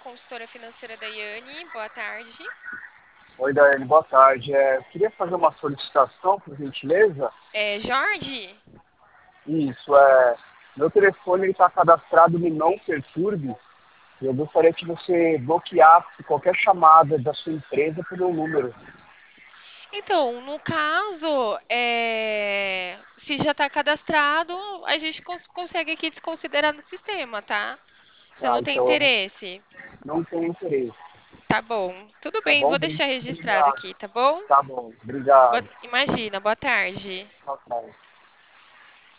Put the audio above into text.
consultora financeira da Yane. Boa tarde. Oi, Daiane, boa tarde. Eu queria fazer uma solicitação, por gentileza. Jorge? Isso, meu telefone está cadastrado no Não Perturbe. Eu gostaria que você bloqueasse qualquer chamada da sua empresa pelo número. Então, no caso, se já está cadastrado, a gente consegue aqui desconsiderar no sistema, tá? Você Tá? não tem Então eu interesse. não tenho interesse. Tá bom. Tudo Tá bem, bom? vou deixar registrado Obrigado. aqui, tá bom? Tá bom, obrigado. Imagina, boa tarde. Boa tarde.